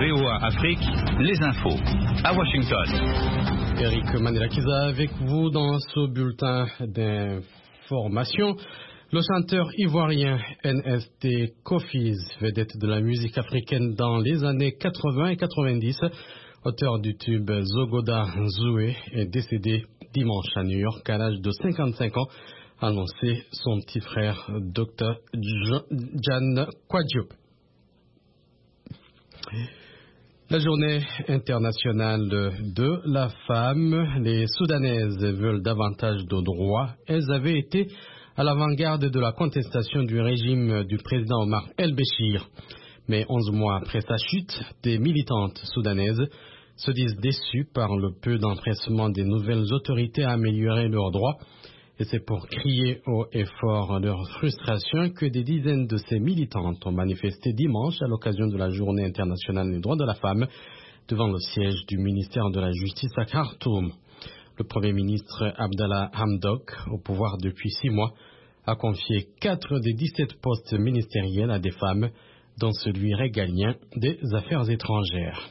VOA Afrique, les infos. À Washington. Eric Manelakiza avec vous dans ce bulletin d'information. Le chanteur ivoirien NST Kofiz, vedette de la musique africaine dans les années 80 et 90, auteur du tube Zogoda Zoué, est décédé dimanche à New York à l'âge de 55 ans, a annoncé son petit frère Dr. Jan Kwadjo. La journée internationale de la femme, les Soudanaises veulent davantage de droits. Elles avaient été à l'avant-garde de la contestation du régime du président Omar El-Béchir. Mais 11 mois après sa chute, des militantes soudanaises se disent déçues par le peu d'empressement des nouvelles autorités à améliorer leurs droits. Et c'est pour crier haut et fort leur frustration que des dizaines de ces militantes ont manifesté dimanche à l'occasion de la Journée internationale des droits de la femme devant le siège du ministère de la Justice à Khartoum. Le Premier ministre Abdallah Hamdok, au pouvoir depuis 6 mois, a confié 4 des 17 postes ministériels à des femmes, dont celui régalien des affaires étrangères.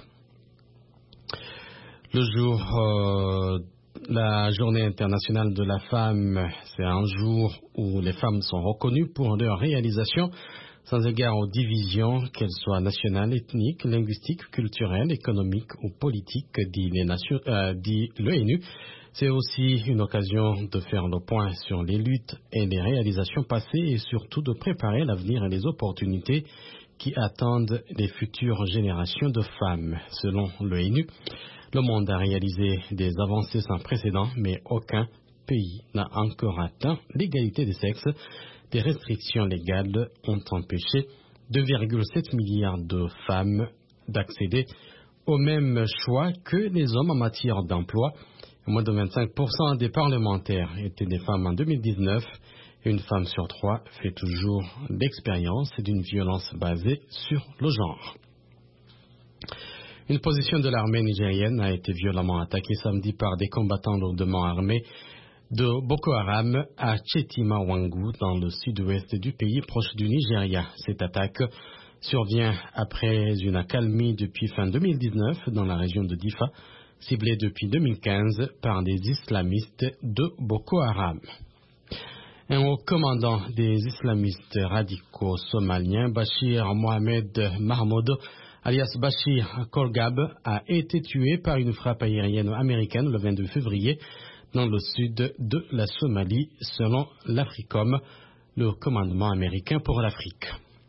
La journée internationale de la femme, c'est un jour où les femmes sont reconnues pour leur réalisation, sans égard aux divisions, qu'elles soient nationales, ethniques, linguistiques, culturelles, économiques ou politiques, dit l'ONU. C'est aussi une occasion de faire le point sur les luttes et les réalisations passées et surtout de préparer l'avenir et les opportunités qui attendent les futures générations de femmes. Selon l'ONU, le monde a réalisé des avancées sans précédent, mais aucun pays n'a encore atteint l'égalité des sexes. Des restrictions légales ont empêché 2,7 milliards de femmes d'accéder au même choix que les hommes en matière d'emploi. Moins de 25% des parlementaires étaient des femmes en 2019. Et une femme sur 3 fait toujours l'expérience d'une violence basée sur le genre. Une position de l'armée nigérienne a été violemment attaquée samedi par des combattants lourdement armés de Boko Haram à Chetima-Wangu, dans le sud-ouest du pays, proche du Nigeria. Cette attaque survient après une accalmie depuis fin 2019 dans la région de Difa, ciblée depuis 2015 par des islamistes de Boko Haram. Un haut commandant des islamistes radicaux somaliens, Bachir Mohamed Mahmoud, alias Bachir Kolgab, a été tué par une frappe aérienne américaine le 22 février dans le sud de la Somalie, selon l'Africom, le commandement américain pour l'Afrique.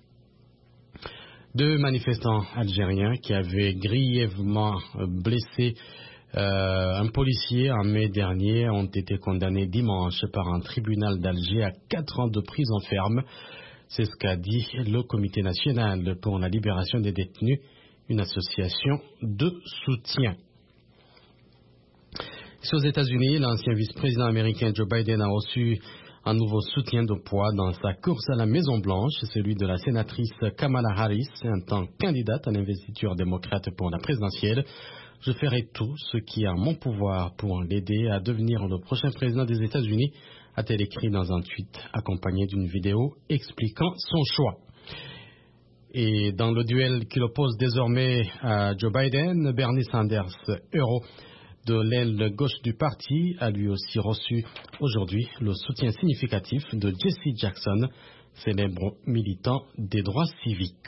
2 manifestants algériens qui avaient grièvement blessé un policier en mai dernier ont été condamnés dimanche par un tribunal d'Alger à 4 ans de prison ferme. C'est ce qu'a dit le Comité national pour la libération des détenus, une association de soutien. Aux États-Unis, l'ancien vice-président américain Joe Biden a reçu un nouveau soutien de poids dans sa course à la Maison-Blanche, celui de la sénatrice Kamala Harris, en tant que candidate à l'investiture démocrate pour la présidentielle. Je ferai tout ce qui est en mon pouvoir pour l'aider à devenir le prochain président des États-Unis, a-t-elle écrit dans un tweet accompagné d'une vidéo expliquant son choix. Et dans le duel qui l'oppose désormais à Joe Biden, Bernie Sanders, euro de l'aile gauche du parti, a lui aussi reçu aujourd'hui le soutien significatif de Jesse Jackson, célèbre militant des droits civiques.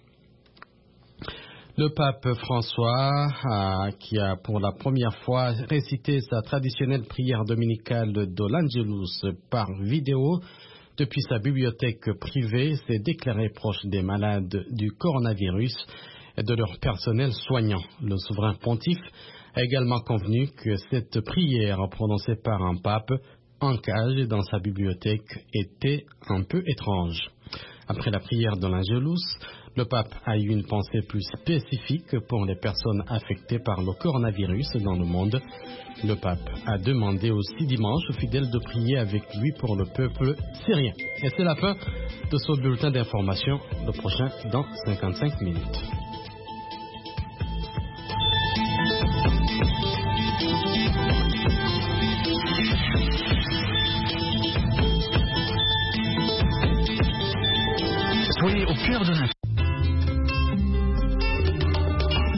Le pape François, qui a pour la première fois récité sa traditionnelle prière dominicale de l'Angelus par vidéo depuis sa bibliothèque privée, s'est déclaré proche des malades du coronavirus et de leur personnel soignant. Le souverain pontife a également convenu que cette prière prononcée par un pape en cage dans sa bibliothèque était un peu étrange. Après la prière de l'Angelus, le pape a eu une pensée plus spécifique pour les personnes affectées par le coronavirus dans le monde. Le pape a demandé aussi dimanche aux fidèles de prier avec lui pour le peuple syrien. Et c'est la fin de ce bulletin d'information. Le prochain dans 55 minutes. Soyez au cœur de l'info.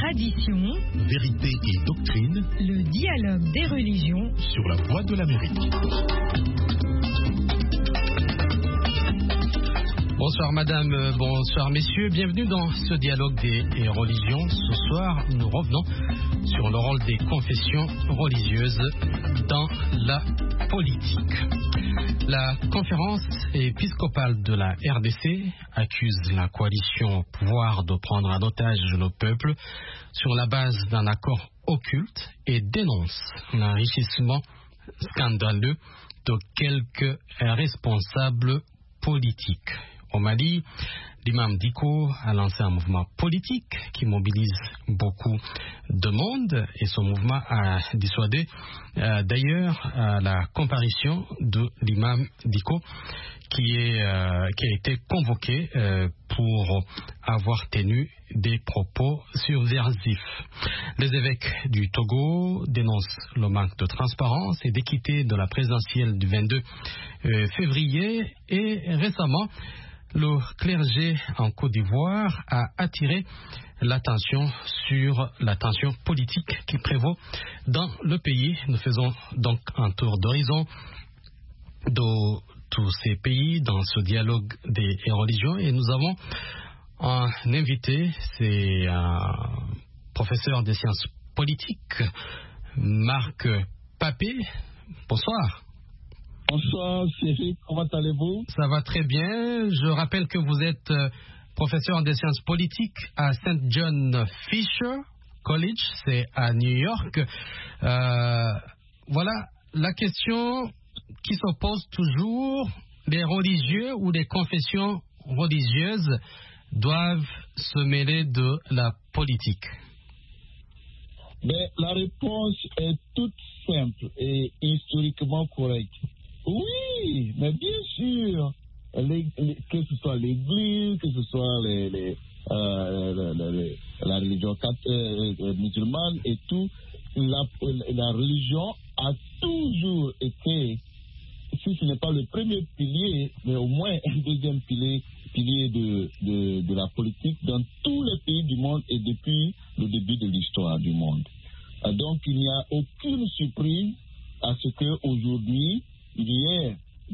tradition, vérité et doctrine, le dialogue des religions sur la voie de l'Amérique. Bonsoir madame, bonsoir messieurs, bienvenue dans ce dialogue des religions. Ce soir, nous revenons sur le rôle des confessions religieuses dans la politique. La conférence épiscopale de la RDC accuse la coalition au pouvoir de prendre en otage le peuple sur la base d'un accord occulte et dénonce l'enrichissement scandaleux de quelques responsables politiques. Au Mali, l'imam Diko a lancé un mouvement politique qui mobilise beaucoup de monde et son mouvement a dissuadé d'ailleurs la comparution de l'imam Diko qui a été convoqué pour avoir tenu des propos subversifs. Les évêques du Togo dénoncent le manque de transparence et d'équité de la présidentielle du 22 février et récemment, le clergé en Côte d'Ivoire a attiré l'attention sur la tension politique qui prévaut dans le pays. Nous faisons donc un tour d'horizon de tous ces pays dans ce dialogue des religions et nous avons un invité, c'est un professeur des sciences politiques, Marc Papé. Bonsoir. Bonsoir Cyril, comment allez-vous? Ça va très bien. Je rappelle que vous êtes professeur des sciences politiques à St. John Fisher College, c'est à New York. Voilà la question qui se pose toujours, les religieux ou les confessions religieuses doivent se mêler de la politique? Mais la réponse est toute simple et historiquement correcte. Oui, mais bien sûr, que ce soit l'Église, que ce soit la religion musulmane et tout, la religion a toujours été, si ce n'est pas le premier pilier, mais au moins un deuxième pilier de la politique dans tous les pays du monde et depuis le début de l'histoire du monde. Donc il n'y a aucune surprise à ce qu'aujourd'hui, il y ait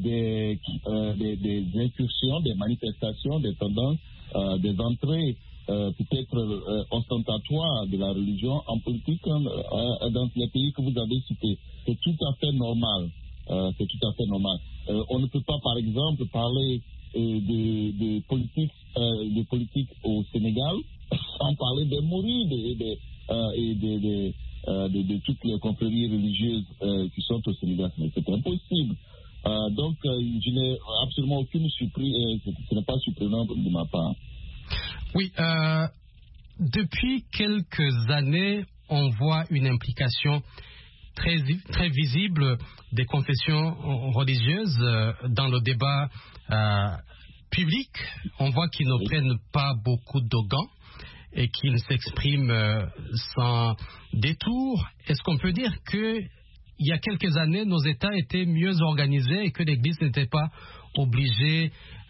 des incursions, des manifestations, des tendances, des entrées peut-être ostentatoires de la religion en politique dans les pays que vous avez cités. C'est tout à fait normal. C'est tout à fait normal. On ne peut pas, par exemple, parler de politique au Sénégal sans parler des mourides et de toutes les confréries religieuses qui sont au Sénégal. C'est impossible. Donc, je n'ai absolument aucune surprise. Ce n'est pas surprenant de ma part. Oui. Depuis quelques années, on voit une implication très, très visible des confessions religieuses dans le débat public. On voit qu'ils ne prennent pas beaucoup de gants et qu'ils s'expriment sans détour. Est-ce qu'on peut dire que il y a quelques années, nos États étaient mieux organisés et que l'Église n'était pas obligée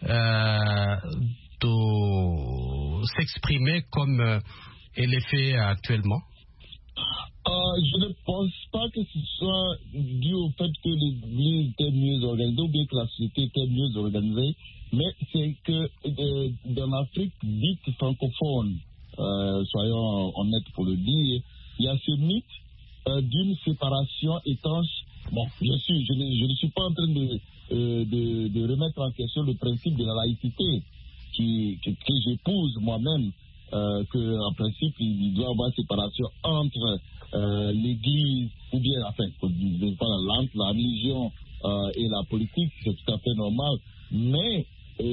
de s'exprimer comme elle est fait actuellement? Je ne pense pas que ce soit dû au fait que l'Église était mieux organisée ou bien que la société était mieux organisée, mais c'est que dans l'Afrique dite francophone, soyons honnêtes pour le dire, il y a ce mythe d'une séparation étanche. Bon, je ne suis pas en train de remettre en question le principe de la laïcité que j'épouse moi-même, qu'en principe il doit y avoir séparation entre l'Église ou bien entre la religion et la politique, c'est tout à fait normal. Mais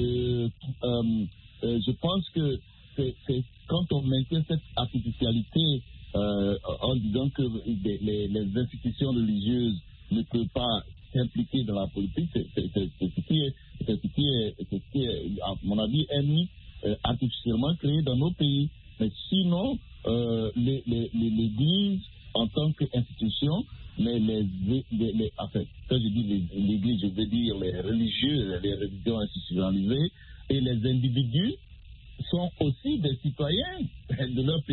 je pense que c'est quand on maintient cette artificialité en disant que les institutions religieuses ne peuvent pas s'impliquer dans la politique, c'est ce qui est, à mon avis, un mythe artificiellement créé dans nos pays. Mais sinon, l'Église, en tant qu'institution, mais quand je dis l'Église, je veux dire les religieux, les religions institutionnalisées, et les individus sont aussi des citoyens de leur pays.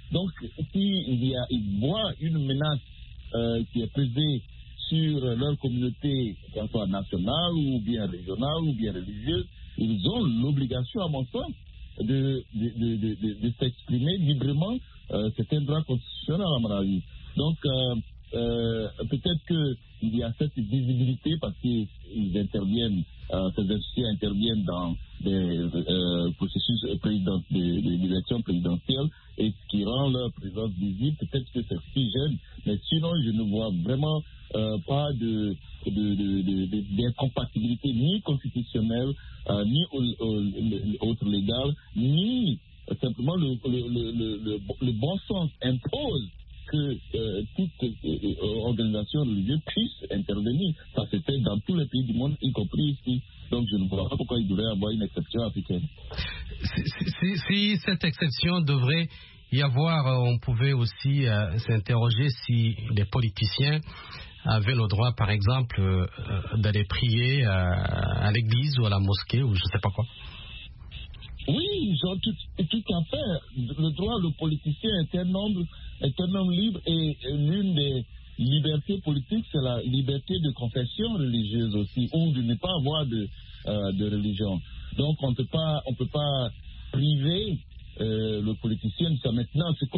Donc, s'ils voient une menace qui est pesée sur leur communauté, qu'elle soit nationale ou bien régionale ou bien religieuse, ils ont l'obligation, à mon sens, de s'exprimer librement. C'est un droit constitutionnel, à mon avis. Donc, peut-être qu'il y a cette visibilité parce qu'ils interviennent, ces institutions interviennent dans des processus d'élection présidentielle et ce qui rend leur présence visible. Peut-être que c'est si jeune, mais sinon, je ne vois vraiment pas d'incompatibilité ni constitutionnelle, ni autre légal, ni simplement le bon sens impose que toute organisation religieuse puisse intervenir. Ça se fait dans tous les pays du monde, y compris ici. Donc je ne vois pas pourquoi il devrait y avoir une exception africaine. Si cette exception devrait y avoir, on pouvait aussi s'interroger si les politiciens avaient le droit, par exemple, d'aller prier à l'église ou à la mosquée ou je ne sais pas quoi. Oui, ils ont tout à fait le droit. Le politicien est un homme libre et l'une des libertés politiques, c'est la liberté de confession religieuse aussi, ou de ne pas avoir de religion. Donc on peut pas priver le politicien de ça. Maintenant, ce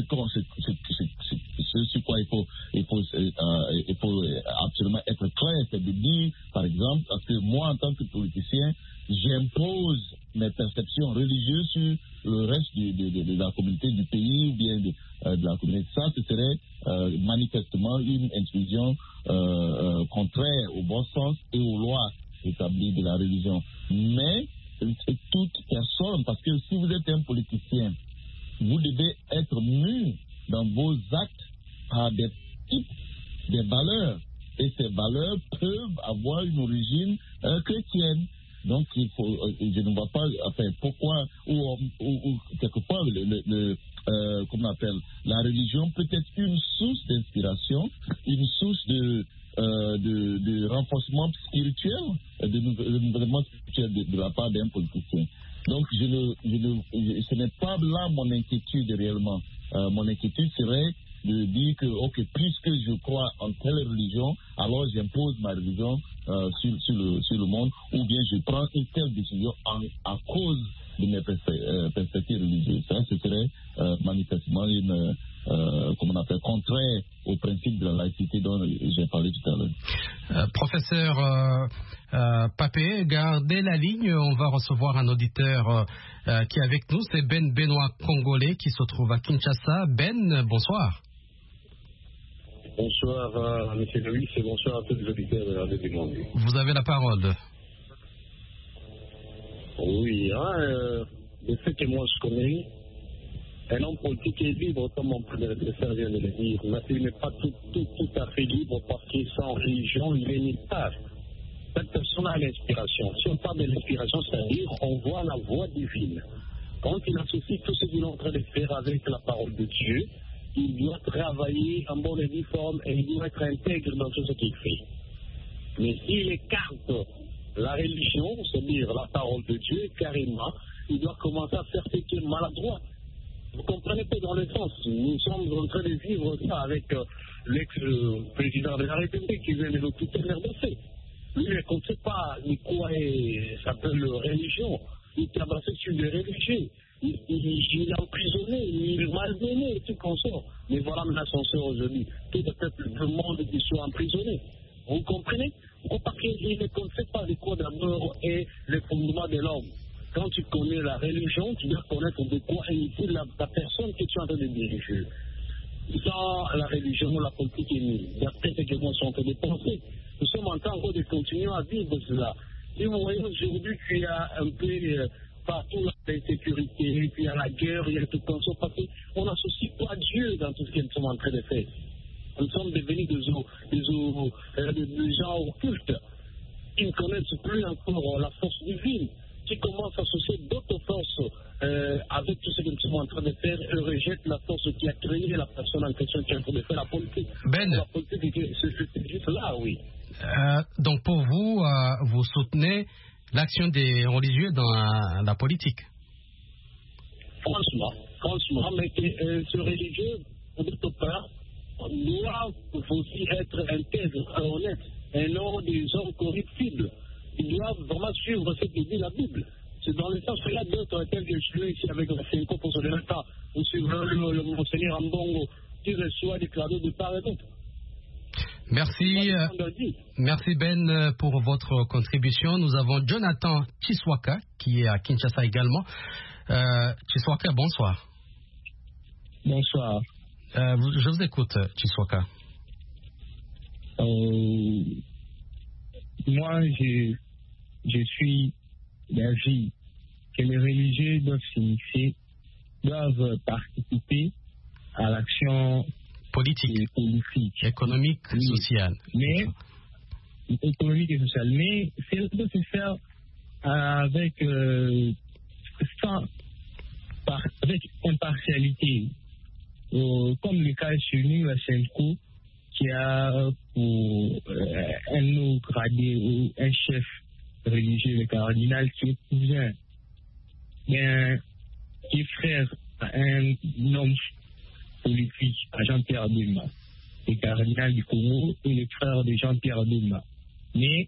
sur quoi il faut absolument être clair, c'est de dire, par exemple, parce que moi, en tant que politicien, j'impose mes perceptions religieuses sur le reste de la communauté du pays ou bien de la communauté. Ça, ce serait manifestement une intrusion contraire au bon sens et aux lois établies de la religion. Mais toute personne, parce que si vous êtes un politicien, vous devez être mu dans vos actes à des types, des valeurs. Et ces valeurs peuvent avoir une origine chrétienne. Donc, je ne vois pas pourquoi, ou quelquefois, comment on appelle, la religion peut être une source d'inspiration, une source de renforcement spirituel, de renouvellement spirituel de la part d'un politicien. Donc, ce n'est pas là mon inquiétude réellement. Mon inquiétude serait de dire que, ok, puisque je crois en telle religion, alors j'impose ma religion sur le monde, ou bien je prends une telle décision à cause de mes perspectives religieuses. Ça, ce serait manifestement contraire au principe de la laïcité dont j'ai parlé tout à l'heure. Professeur Papé, gardez la ligne, on va recevoir un auditeur qui est avec nous, c'est Ben Benoît Congolais qui se trouve à Kinshasa. Ben, bonsoir. Bonsoir M. Louis et bonsoir à tous les auditeurs de la Radio du Monde. Vous avez la parole. Oui, le fait que moi je connais, un homme politique est libre, comme mon prédécesseur vient de le dire, mais il n'est pas tout à fait libre parce qu'il est sans religion, il est nulle part. Cette personne a l'inspiration. Si on parle de l'inspiration, c'est-à-dire on voit la voix divine. Quand il associe tout ce qu'il est en train de faire avec la parole de Dieu, il doit travailler en bonne et due forme et il doit être intègre dans tout ce qu'il fait. Mais s'il écarte la religion, c'est-à-dire la parole de Dieu, carrément, il doit commencer à faire ce qui est maladroit. Vous comprenez pas dans le sens. Nous sommes en train de vivre ça avec l'ex-président de la République qui vient de nous quitter l'RDC. Lui, il ne connaît pas ni quoi s'appelle religion. Il est tabassé sur les religieux. Il est emprisonné, il est malmené et tout comme ça. Mais voilà maintenant son sort aujourd'hui. Tout le peuple du monde qui soit emprisonné. Vous comprenez? Parce qu'il ne connaît pas de quoi d'abord est le fondement de l'homme. Quand tu connais la religion, tu dois connaître de quoi est issue la personne que tu es en train de diriger. Sans la religion, la politique est nulle. D'après ce que moi je suis en train de penser, nous sommes en train encore de continuer à vivre cela. Et vous voyez aujourd'hui qu'il y a un peu partout l'insécurité, puis il y a la guerre, il y a tout comme ça, parce qu'on n'associe pas Dieu dans tout ce que nous sommes en train de faire. Nous sommes devenus des gens occultes. Ils ne connaissent plus encore la force divine, qui commence à associer d'autres forces avec tout ce que nous sommes en train de faire et rejette la force qui a créé la personne en question qui est en train de faire la politique. Ben, la politique, c'est juste là, oui. Donc pour vous, vous soutenez l'action des religieux dans la politique? franchement, mais ce religieux, pour notre part, doit aussi être intègre, honnête, et non des hommes corruptibles. Ils doivent vraiment suivre ce que dit la Bible. C'est dans le sens que là, d'autres tels que je suis ici avec la Senko pour se donner pas, ou suivre le Monseigneur Ambongo, qui reçoit des cadeaux de part et d'autre. Merci Ben pour votre contribution. Nous avons Jonathan Chiswaka qui est à Kinshasa également. Chiswaka, bonsoir. Bonsoir. Je vous écoute, Chiswaka. Moi, je suis d'avis que les religieux doivent participer à l'action politique, économique, sociale. Mais économique et sociale. Mais c'est de se faire avec impartialité. Comme le cas chez nous, la Senko, qui a pour un haut gradé ou un chef religieux, le cardinal, qui est cousin, qui est frère à un homme politique, à Jean-Pierre Bemba, le cardinal du Congo et le frère de Jean-Pierre Bemba. Mais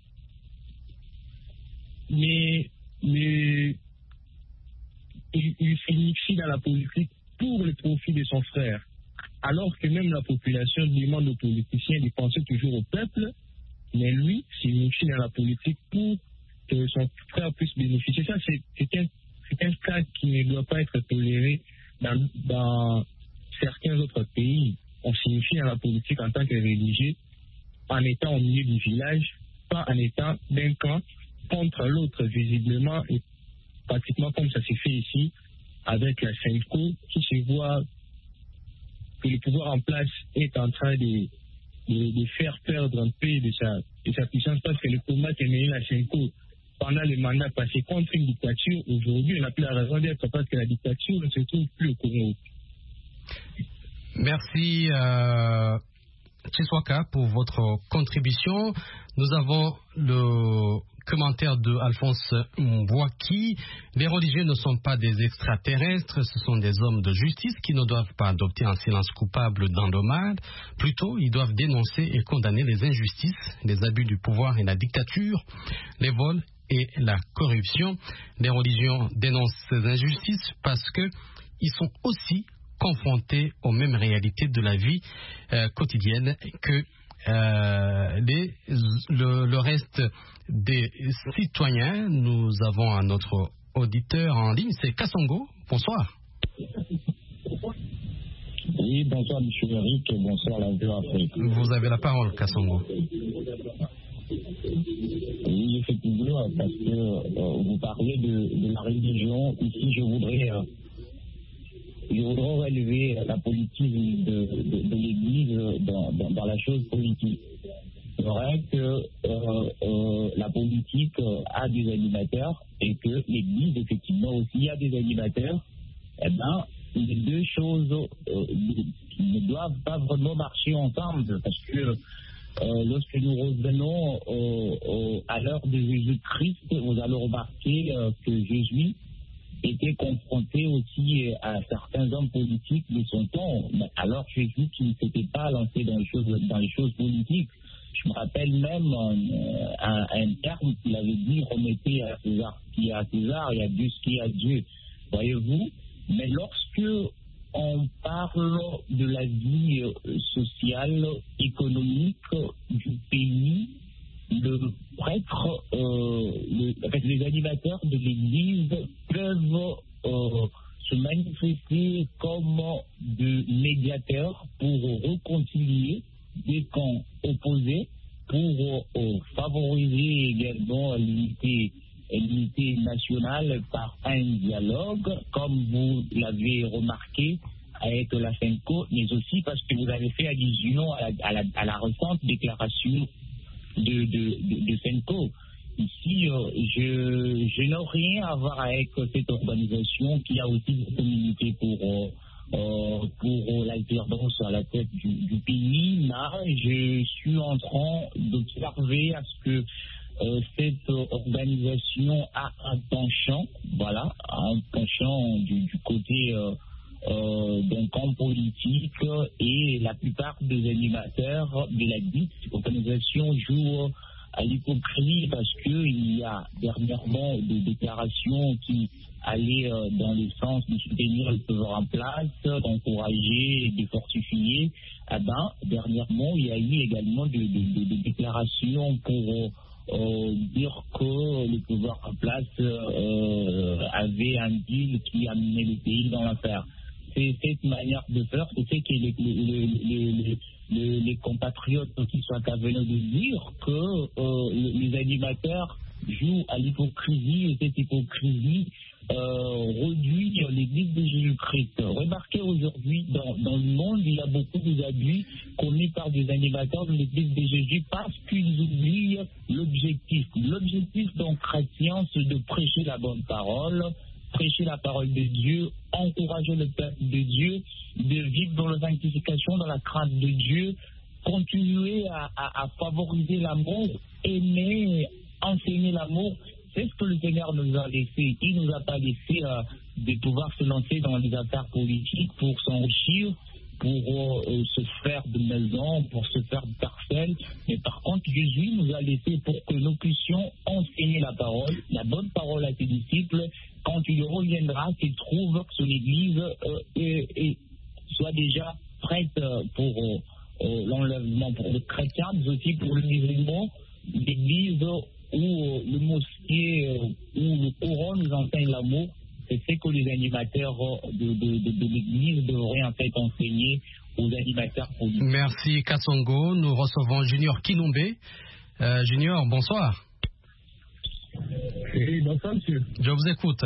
il s'initie dans la politique pour le profit de son frère. Alors que même la population demande aux politiciens de penser toujours au peuple, mais lui s'initie dans la politique pour que son frère puisse bénéficier. Ça, c'est un cas qui ne doit pas être toléré dans certains autres pays. On s'initie dans la politique en tant que religieux, en étant au milieu du village, pas en étant d'un camp contre l'autre, visiblement, et pratiquement comme ça s'est fait ici, avec la Senko, qui se voit que le pouvoir en place est en train de faire perdre un peu de sa puissance, parce que le combat qu'a mené la Senko pendant le mandat passé contre une dictature, aujourd'hui, on n'a plus la raison d'être parce que la dictature ne se trouve plus au Congo. Merci Chiswaka pour votre contribution. Nous avons le commentaire de Alphonse Mbouaki. Les religieux ne sont pas des extraterrestres, ce sont des hommes de justice qui ne doivent pas adopter un silence coupable dans le mal. Plutôt, ils doivent dénoncer et condamner les injustices, les abus du pouvoir et la dictature, les vols et la corruption. Les religions dénoncent ces injustices parce qu'ils sont aussi confrontés aux mêmes réalités de la vie quotidienne que le reste des citoyens. Nous avons un autre auditeur en ligne, c'est Kassongo. Bonsoir. Oui, bonsoir M. Eric, bonsoir la Vue Afrique. Vous avez la parole, Kassongo. Oui, effectivement, parce que vous parlez de la religion. Ici, je voudrais relever la politique de l'Église dans la chose politique. C'est vrai que la politique a des animateurs et que l'Église, effectivement, aussi a des animateurs. Eh bien, les deux choses ne doivent pas vraiment marcher ensemble parce que lorsque nous revenons à l'heure de Jésus-Christ, vous allez remarquer que Jésus était confronté aussi à certains hommes politiques de son temps. Alors Jésus qui ne s'était pas lancé dans les choses politiques. Je me rappelle même un terme qu'il avait dit: remettez à César ce qui est à César et à Dieu ce qui est à Dieu. Voyez-vous? Mais lorsque on parle de la vie sociale, économique du pays, le prêtre, les animateurs de l'Église peuvent se manifester comme de médiateurs pour réconcilier des camps opposés, pour favoriser également l'unité nationale par un dialogue, comme vous l'avez remarqué avec la Senko, mais aussi parce que vous avez fait allusion à la récente déclaration de Senko. Ici, je n'ai rien à voir avec cette organisation qui a aussi des communautés pour l'alternance à la tête du pays. Là, je suis en train d'observer à ce que cette organisation a un penchant, voilà, un penchant du côté d'un camp politique, et la plupart des animateurs de la dite organisation jouent à l'hypocrisie parce qu'il y a dernièrement des déclarations qui allaient dans le sens de soutenir le pouvoir en place, d'encourager, de fortifier. Dernièrement, il y a eu également des déclarations pour dire que le pouvoir en place avait un deal qui amenait le pays dans l'affaire. C'est cette manière de faire, c'est ce que les compatriotes qui sont à venir de dire que les animateurs jouent à l'hypocrisie, et cette hypocrisie réduit l'Église de Jésus-Christ. Remarquez aujourd'hui, dans le monde, il y a beaucoup d'abus commis par des animateurs de l'Église de Jésus parce qu'ils oublient l'objectif. L'objectif d'un chrétien, c'est de prêcher la bonne parole, prêcher la parole de Dieu, encourager le peuple de Dieu, de vivre dans la sanctification, dans la crainte de Dieu, continuer à favoriser l'amour, aimer, enseigner l'amour. C'est ce que le Seigneur nous a laissé. Il ne nous a pas laissé de pouvoir se lancer dans les affaires politiques pour s'enrichir, pour se faire de maisons, pour se faire de parcelles. Mais par contre, Jésus nous a laissé pour que nous puissions enseigner la parole, la bonne parole à ses disciples. Quand il reviendra, qu'il trouve que son Église soit déjà prête pour l'enlèvement pour les chrétiens, mais aussi pour le musulman, l'Église où le mosquée, où le Coran nous enseigne l'amour. C'est ce que les animateurs de l'Église devraient en fait enseigner aux animateurs politiques. Merci Kassongo. Nous recevons Junior Kinombe. Junior, bonsoir. Oui, bonsoir, monsieur. Je vous écoute.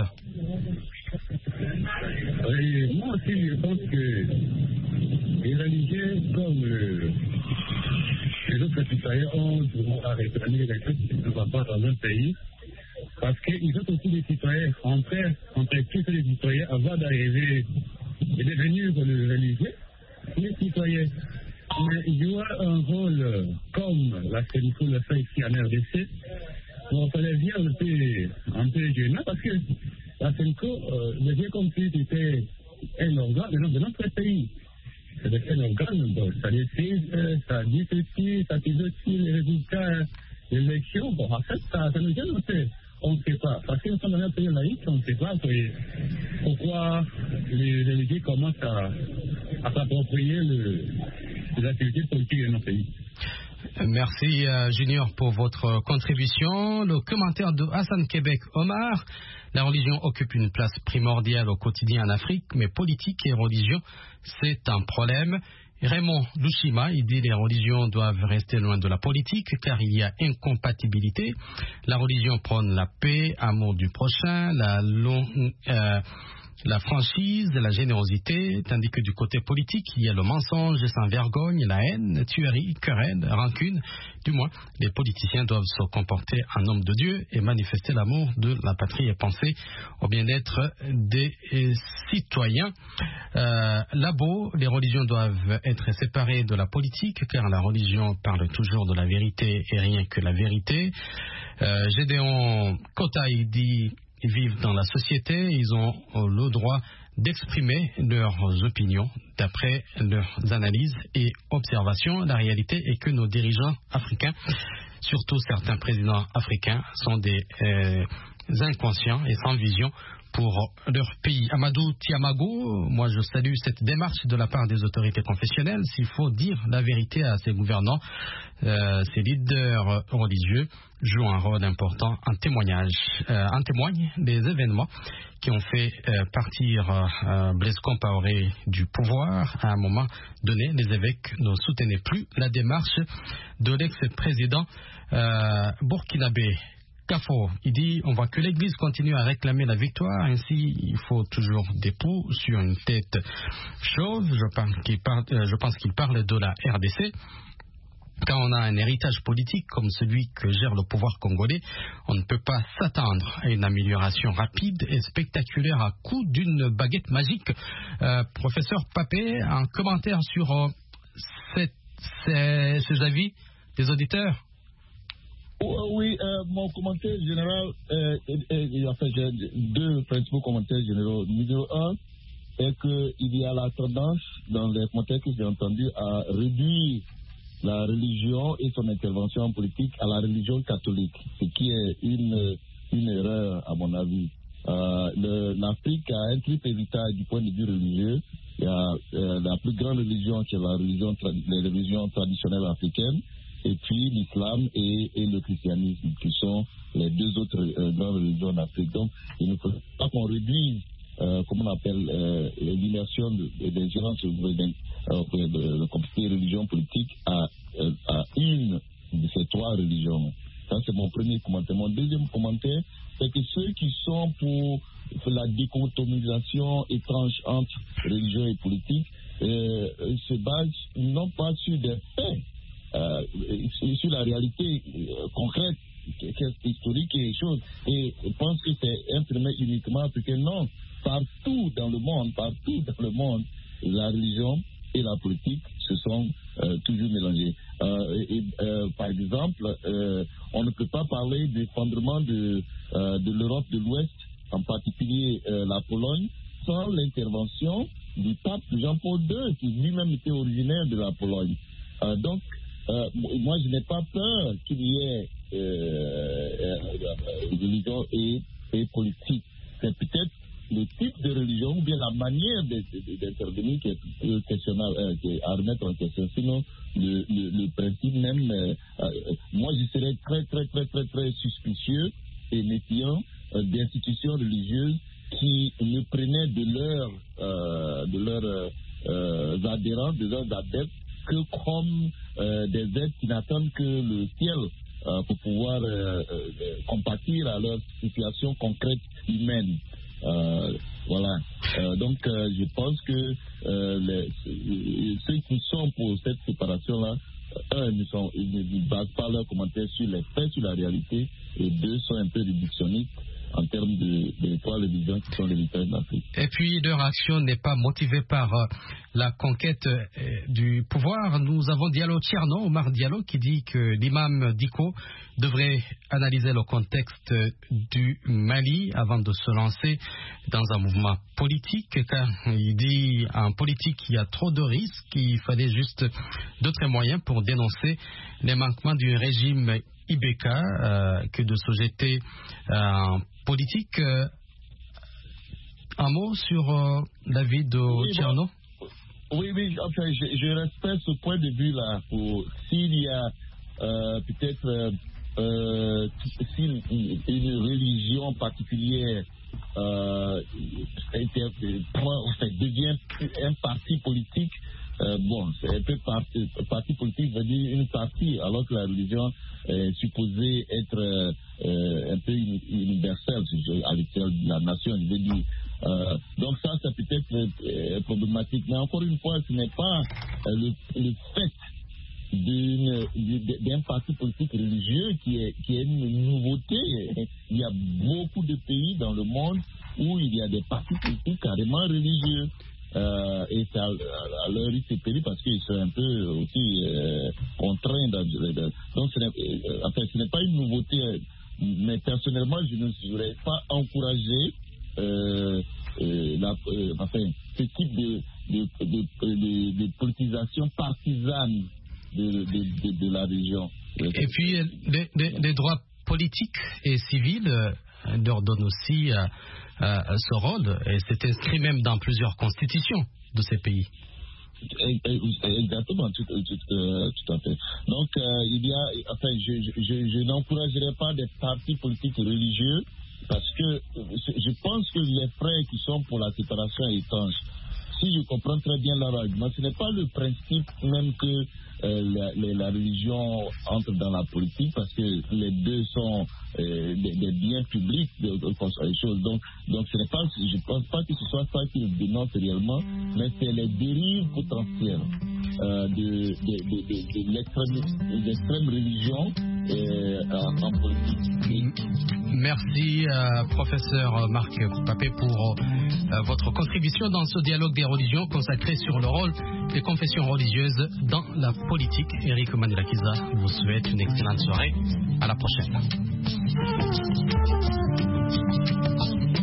Oui, moi aussi, je pense que les religieux, comme les autres citoyens, ont droit à réclamer les choses qui ne vont pas dans un pays. Parce qu'ils sont aussi des citoyens. On peut tous les citoyens avant d'arriver et devenir le religieux, les citoyens. Mais il y aura un rôle comme la CENICO le fait ici en RDC. On ça devient un peu gênant parce que la CENICO devient comme si c'était un organe de notre pays. C'est un organe, bon, ça décide, ça dit ceci, ça dit aussi les résultats des élections. Bon, en fait, ça nous gêne un peu. On ne sait pas. Parce que nous sommes dans un pays laïque, on ne sait pas pourquoi les religieux commencent à s'approprier les activités politiques de notre pays. Merci Junior pour votre contribution. Le commentaire de Hassan Québec Omar. La religion occupe une place primordiale au quotidien en Afrique, mais politique et religion, c'est un problème. Raymond Lushima, il dit les religions doivent rester loin de la politique car il y a incompatibilité. La religion prône la paix, amour du prochain, la franchise, la générosité, tandis que du côté politique, il y a le mensonge sans vergogne, la haine, tuerie, querelle, rancune. Du moins, les politiciens doivent se comporter en homme de Dieu et manifester l'amour de la patrie et penser au bien-être des citoyens. Là-bas, les religions doivent être séparées de la politique car la religion parle toujours de la vérité et rien que la vérité. Gédéon Kotaï dit ils vivent dans la société, ils ont le droit d'exprimer leurs opinions d'après leurs analyses et observations. La réalité est que nos dirigeants africains, surtout certains présidents africains, sont des inconscients et sans vision pour leur pays. Amadou Tiamago, moi je salue cette démarche de la part des autorités confessionnelles. S'il faut dire la vérité à ces gouvernants, ces leaders religieux jouent un rôle important en témoignage. En témoignent des événements qui ont fait partir Blaise Compaoré du pouvoir. À un moment donné, les évêques ne soutenaient plus la démarche de l'ex-président burkinabé. Cafo, il dit on voit que l'Église continue à réclamer la victoire, ainsi il faut toujours des poux sur une tête chauve. Je pense qu'il parle de la RDC. Quand on a un héritage politique comme celui que gère le pouvoir congolais, on ne peut pas s'attendre à une amélioration rapide et spectaculaire à coup d'une baguette magique. Professeur Papé, un commentaire sur ces avis des auditeurs? Oui, mon commentaire général, enfin, j'ai deux principaux commentaires généraux. Numéro un est qu'il y a la tendance, dans les commentaires que j'ai entendus, à réduire la religion et son intervention politique à la religion catholique, ce qui est une erreur à mon avis. L'Afrique a un triple héritage du point de vue religieux. Il y a la plus grande religion qui est les religions traditionnelles africaines, et puis l'islam et le christianisme, qui sont les deux autres grandes religions d'Afrique. Donc, il ne faut pas qu'on réduise, comme on appelle, l'immersion des gens de communautés religions politiques à une de ces trois religions. Ça, c'est mon premier commentaire. Mon deuxième commentaire, c'est que ceux qui sont pour la dichotomisation étrange entre religion et politique se basent non pas sur des faits, sur la réalité concrète, historique et choses, et pensent que c'est un phénomène uniquement africain. Non, partout dans le monde, la religion et la politique se sont toujours mélangées. Par exemple, on ne peut pas parler du fondement de l'Europe de l'Ouest, en particulier la Pologne, sans l'intervention du pape Jean-Paul II, qui lui-même était originaire de la Pologne. Donc, moi, je n'ai pas peur qu'il y ait religion et politique. C'est peut-être le type de religion ou bien la manière d'intervenir qui est questionnable, qui est à remettre en question. Sinon, le principe même, moi je serais très suspicieux et méfiant d'institutions religieuses qui ne prenaient de leurs adhérents, de leurs adeptes, que comme des êtres qui n'attendent que le ciel pour pouvoir compatir à leur situation concrète humaine. Voilà. Donc, je pense que ceux qui sont pour cette séparation-là, ils ne basent pas leurs commentaires sur les faits, sur la réalité, et deux sont un peu réductionnistes en termes de trois religions qui sont l'héritage d'Afrique. Et puis leur action n'est pas motivée par la conquête du pouvoir. Nous avons Diallo Tierno, Omar Diallo, qui dit que l'imam Dicko devrait analyser le contexte du Mali avant de se lancer dans un mouvement politique, car il dit en politique il y a trop de risques, il fallait juste d'autres moyens pour dénoncer les manquements du régime Ibeka que de se jeter en politique. Un mot sur David Tierno? Oui, enfin, je respecte ce point de vue-là. S'il y a peut-être si une religion particulière devient un parti politique, bon, c'est un peu parti politique veut dire une partie, alors que la religion est supposée être un peu universelle à l'échelle de la nation, je veux dire. Donc ça peut être problématique. Mais encore une fois, ce n'est pas le fait d'un parti politique religieux qui est une nouveauté. Il y a beaucoup de pays dans le monde où il y a des partis politiques carrément religieux. Et ça à leur risque et péril parce qu'ils sont un peu aussi contraints. Donc ce n'est pas une nouveauté, mais personnellement je ne serais pas encouragé ce type de politisation partisane de la région. Et puis les droits politiques et civils leur donnent aussi ce rôle, et c'est inscrit même dans plusieurs constitutions de ces pays. Exactement, tout à fait. Donc, je n'encouragerai pas des partis politiques religieux parce que je pense que les frères qui sont pour la séparation étanche, si je comprends très bien leur argument, ce n'est pas le principe même que la religion entre dans la politique, parce que les deux sont des biens publics, des choses. Donc ce n'est pas, je ne pense pas que ce soit ça qui le dénonce réellement, mais c'est les dérives potentielles de l'extrême religion en politique. Merci, professeur Marc Papé, pour votre contribution dans ce dialogue des religions consacré sur le rôle des confessions religieuses dans la politique. Eric Manilakiza vous souhaite une excellente soirée. À la prochaine.